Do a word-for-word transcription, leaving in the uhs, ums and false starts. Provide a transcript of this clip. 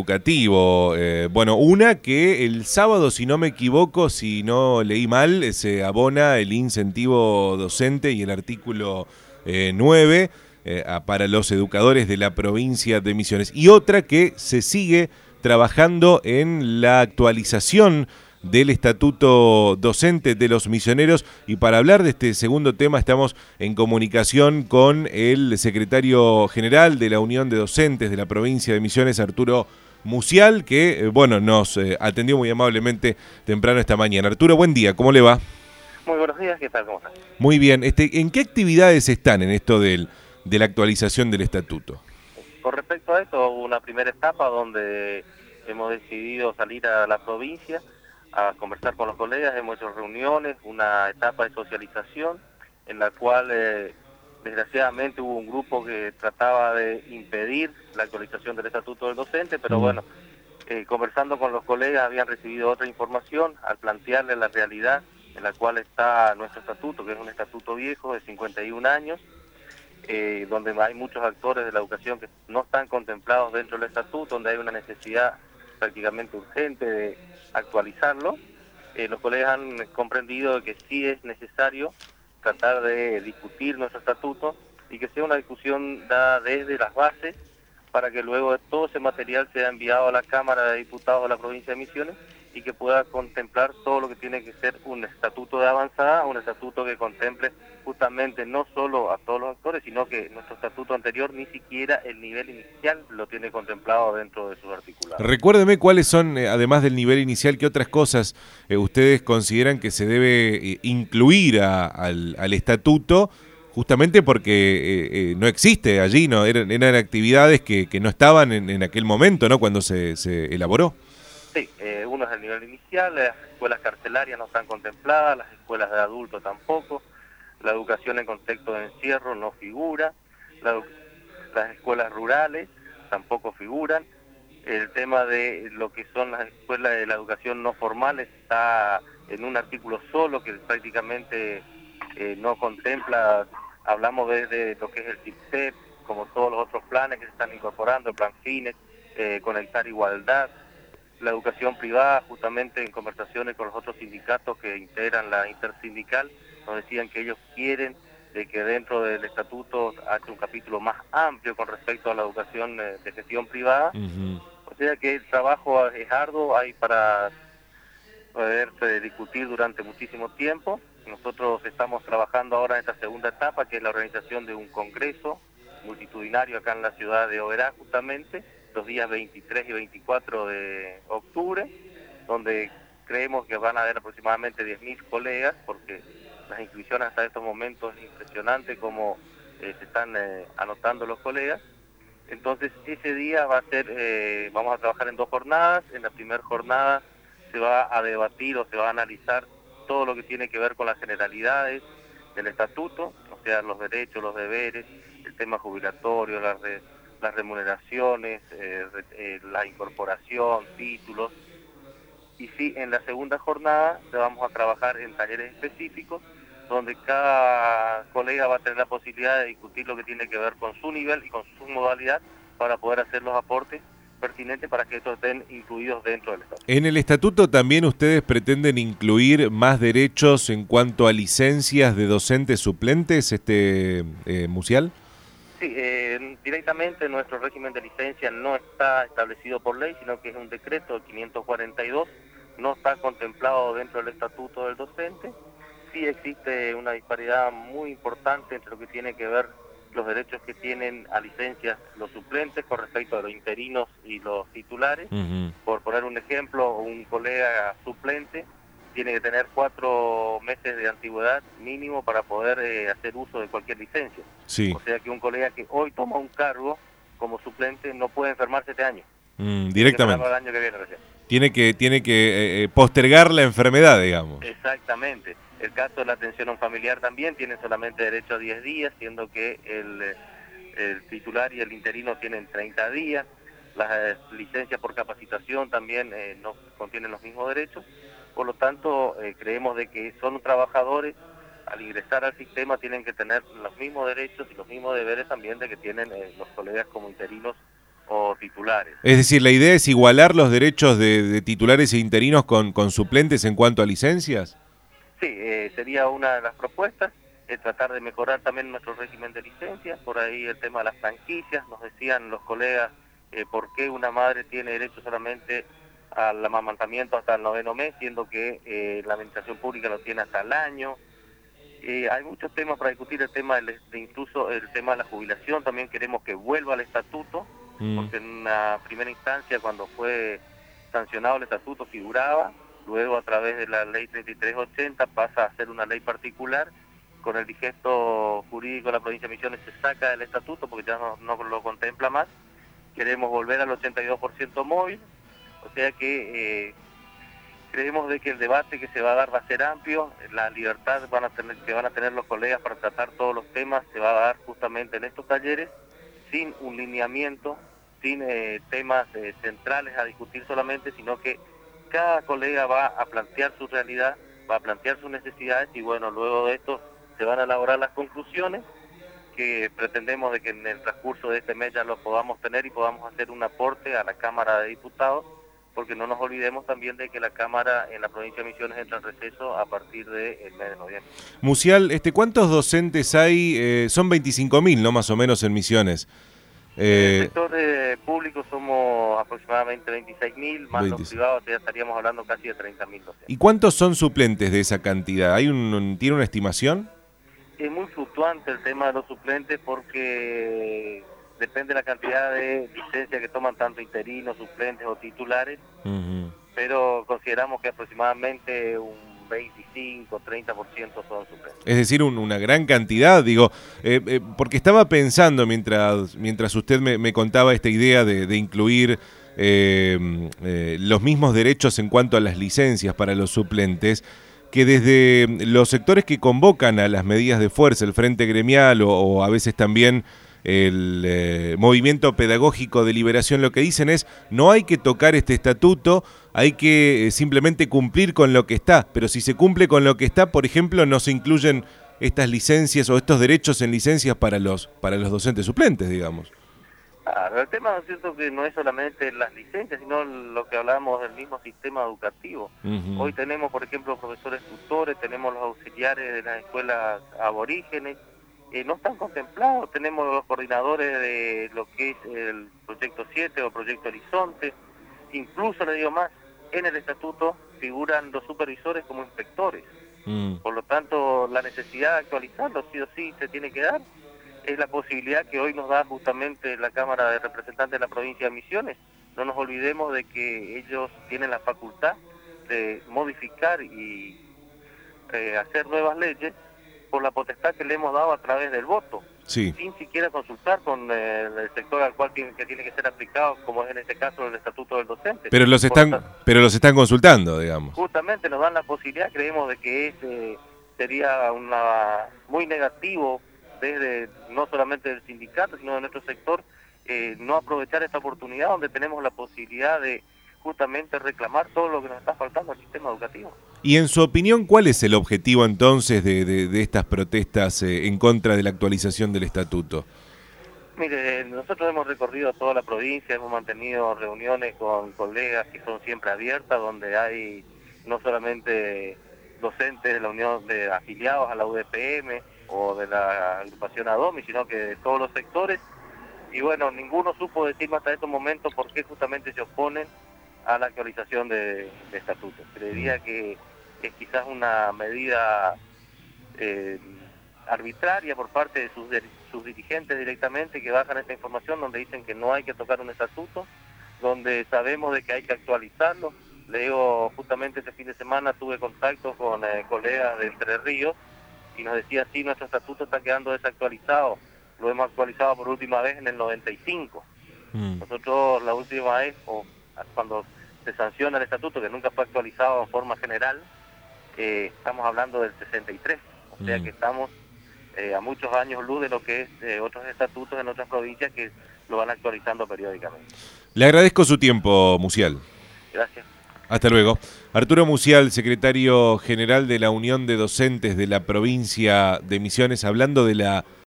educativo. Eh, bueno, una que el sábado, si no me equivoco, si no leí mal, se abona el incentivo docente y el artículo eh, nueve eh, para los educadores de la provincia de Misiones. Y otra que se sigue trabajando en la actualización del Estatuto Docente de los Misioneros, y para hablar de este segundo tema estamos en comunicación con el secretario general de la Unión de Docentes de la provincia de Misiones, Arturo Musial, que bueno, nos eh, atendió muy amablemente temprano esta mañana. Arturo, buen día, ¿cómo le va? Muy buenos días, ¿qué tal? ¿Cómo estás? Muy bien, este, ¿en qué actividades están en esto del, de la actualización del estatuto? Con respecto a esto, hubo una primera etapa donde hemos decidido salir a la provincia a conversar con los colegas, hemos hecho reuniones, una etapa de socialización en la cual eh, desgraciadamente hubo un grupo que trataba de impedir la actualización del estatuto del docente, pero mm. bueno, eh, conversando con los colegas habían recibido otra información al plantearle la realidad en la cual está nuestro estatuto, que es un estatuto viejo de cincuenta y un años, eh, donde hay muchos actores de la educación que no están contemplados dentro del estatuto, donde hay una necesidad prácticamente urgente de actualizarlo. Eh, los colegas han comprendido que sí es necesario tratar de discutir nuestro estatuto y que sea una discusión dada desde las bases para que luego todo ese material sea enviado a la Cámara de Diputados de la provincia de Misiones y que pueda contemplar todo lo que tiene que ser un estatuto de avanzada, un estatuto que contemple justamente no solo a todos los actores, sino que nuestro estatuto anterior ni siquiera el nivel inicial lo tiene contemplado dentro de sus articulados. Recuérdeme cuáles son, eh, además del nivel inicial, qué otras cosas eh, ustedes consideran que se debe eh, incluir a, al, al estatuto, justamente porque eh, eh, no existe allí, ¿no? Eran, eran actividades que, que no estaban en, en aquel momento, ¿no? Cuando se, se elaboró. Sí, eh, uno es el nivel inicial, las escuelas carcelarias no están contempladas, las escuelas de adultos tampoco, la educación en contexto de encierro no figura, la, las escuelas rurales tampoco figuran, el tema de lo que son las escuelas de la educación no formal está en un artículo solo que prácticamente eh, no contempla, hablamos desde lo que es el C I P S E P, como todos los otros planes que se están incorporando, el plan FINES, eh, Conectar Igualdad, la educación privada, justamente en conversaciones con los otros sindicatos que integran la intersindical, nos decían que ellos quieren de que dentro del estatuto haya un capítulo más amplio con respecto a la educación eh, de gestión privada. Uh-huh. O sea que el trabajo es arduo, hay para poderse discutir durante muchísimo tiempo. Nosotros estamos trabajando ahora en esta segunda etapa, que es la organización de un congreso multitudinario acá en la ciudad de Oberá, justamente, los días veintitrés y veinticuatro de octubre, donde creemos que van a haber aproximadamente diez mil colegas, porque las inscripciones hasta estos momentos es impresionante cómo eh, se están eh, anotando los colegas. Entonces ese día va a ser, eh, vamos a trabajar en dos jornadas. En la primera jornada se va a debatir o se va a analizar todo lo que tiene que ver con las generalidades del estatuto, o sea, los derechos, los deberes, el tema jubilatorio, las re, las remuneraciones, eh, eh, la incorporación, títulos. Y sí, en la segunda jornada vamos a trabajar en talleres específicos, donde cada colega va a tener la posibilidad de discutir lo que tiene que ver con su nivel y con su modalidad para poder hacer los aportes pertinentes para que estos estén incluidos dentro del estatuto. En el estatuto también ustedes pretenden incluir más derechos en cuanto a licencias de docentes suplentes, este eh, Musial. Sí, eh, directamente nuestro régimen de licencia no está establecido por ley, sino que es un decreto quinientos cuarenta y dos, no está contemplado dentro del estatuto del docente. Sí existe una disparidad muy importante entre lo que tiene que ver los derechos que tienen a licencias los suplentes con respecto a los interinos y los titulares. Uh-huh. Por poner un ejemplo, un colega suplente tiene que tener cuatro meses de antigüedad mínimo para poder eh, hacer uso de cualquier licencia. Sí. O sea que un colega que hoy toma un cargo como suplente no puede enfermarse este año. Mm, directamente. El año que viene recién. Tiene que, tiene que eh, postergar la enfermedad, digamos. Exactamente. El caso de la atención a un familiar también tiene solamente derecho a diez días, siendo que el, el titular y el interino tienen treinta días. Las eh, licencias por capacitación también eh, no contienen los mismos derechos. Por lo tanto, eh, creemos de que son trabajadores, al ingresar al sistema tienen que tener los mismos derechos y los mismos deberes también de que tienen eh, los colegas como interinos o titulares. Es decir, la idea es igualar los derechos de, de titulares e interinos con, con suplentes en cuanto a licencias. Sí, eh, sería una de las propuestas, es tratar de mejorar también nuestro régimen de licencias, por ahí el tema de las franquicias, nos decían los colegas eh, por qué una madre tiene derecho solamente al amamantamiento hasta el noveno mes, siendo que eh, la administración pública lo tiene hasta el año. Eh, hay muchos temas para discutir, el tema del, de incluso el tema de la jubilación, también queremos que vuelva al estatuto, mm. porque en una primera instancia cuando fue sancionado el estatuto figuraba, luego a través de la ley treinta y tres ochenta pasa a ser una ley particular, con el digesto jurídico de la provincia de Misiones se saca del estatuto porque ya no, no lo contempla más, queremos volver al ochenta y dos por ciento móvil, o sea que eh, creemos de que el debate que se va a dar va a ser amplio, la libertad van a tener, que van a tener los colegas para tratar todos los temas se va a dar justamente en estos talleres, sin un lineamiento, sin eh, temas eh, centrales a discutir solamente, sino que cada colega va a plantear su realidad, va a plantear sus necesidades y bueno, luego de esto se van a elaborar las conclusiones que pretendemos de que en el transcurso de este mes ya lo podamos tener y podamos hacer un aporte a la Cámara de Diputados, porque no nos olvidemos también de que la Cámara en la provincia de Misiones entra en receso a partir del mes de noviembre. Mucial, este, ¿cuántos docentes hay? Eh, son veinticinco mil, ¿no? Más o menos en Misiones. Eh, en el sector eh, público somos aproximadamente veintiséis mil, más veintiséis. Los privados ya estaríamos hablando casi de treinta mil docentes. ¿Y cuántos son suplentes de esa cantidad? ¿Hay un, un, ¿Tiene una estimación? Es muy fluctuante el tema de los suplentes porque depende de la cantidad de licencias que toman tanto interinos, suplentes o titulares, uh-huh. pero consideramos que aproximadamente un veinticinco, treinta por ciento son suplentes. Es decir, un, una gran cantidad, digo, eh, eh, porque estaba pensando mientras, mientras usted me, me contaba esta idea de, de incluir eh, eh, los mismos derechos en cuanto a las licencias para los suplentes, que desde los sectores que convocan a las medidas de fuerza, el Frente Gremial o, o a veces también el eh, Movimiento Pedagógico de Liberación, lo que dicen es no hay que tocar este estatuto, hay que eh, simplemente cumplir con lo que está, pero si se cumple con lo que está, por ejemplo, no se incluyen estas licencias o estos derechos en licencias para los para los docentes suplentes, digamos. Claro, el tema es cierto que no es solamente las licencias, sino lo que hablábamos del mismo sistema educativo. Uh-huh. Hoy tenemos, por ejemplo, profesores tutores, tenemos los auxiliares de las escuelas aborígenes, eh, no están contemplados, tenemos los coordinadores de lo que es el Proyecto siete o Proyecto Horizonte, incluso le digo más, en el estatuto figuran los supervisores como inspectores, uh-huh. por lo tanto la necesidad de actualizarlo sí o sí se tiene que dar. Es la posibilidad que hoy nos da justamente la Cámara de Representantes de la provincia de Misiones. No nos olvidemos de que ellos tienen la facultad de modificar y eh, hacer nuevas leyes por la potestad que le hemos dado a través del voto, sí. sin siquiera consultar con eh, el sector al cual tiene, que tiene que ser aplicado, como es en este caso el Estatuto del Docente. Pero los están, tanto, pero los están consultando, digamos. Justamente nos dan la posibilidad, creemos de que es, eh, sería una muy negativo desde no solamente del sindicato, sino de nuestro sector, eh, no aprovechar esta oportunidad donde tenemos la posibilidad de justamente reclamar todo lo que nos está faltando al sistema educativo. Y en su opinión, ¿cuál es el objetivo entonces de, de, de estas protestas eh, en contra de la actualización del estatuto? Mire, nosotros hemos recorrido toda la provincia, hemos mantenido reuniones con colegas que son siempre abiertas, donde hay no solamente docentes de la unión de afiliados a la U D P M, o de la agrupación ADOMI, sino que de todos los sectores, y bueno, ninguno supo decirme hasta estos momentos por qué justamente se oponen a la actualización de, de estatutos. Creería que es quizás una medida eh, arbitraria por parte de sus, de sus dirigentes directamente, que bajan esta información donde dicen que no hay que tocar un estatuto, donde sabemos de que hay que actualizarlo. Le digo, justamente este fin de semana tuve contacto con eh, colegas de Entre Ríos, y nos decía, sí, nuestro estatuto está quedando desactualizado, lo hemos actualizado por última vez en el noventa y cinco. Mm. Nosotros la última vez, o cuando se sanciona el estatuto, que nunca fue actualizado en forma general, eh, estamos hablando del sesenta y tres, o sea mm. que estamos eh, a muchos años luz de lo que es eh, otros estatutos en otras provincias que lo van actualizando periódicamente. Le agradezco su tiempo, Mucial. Gracias. Hasta luego. Arturo Mucial, secretario general de la Unión de Docentes de la provincia de Misiones, hablando de la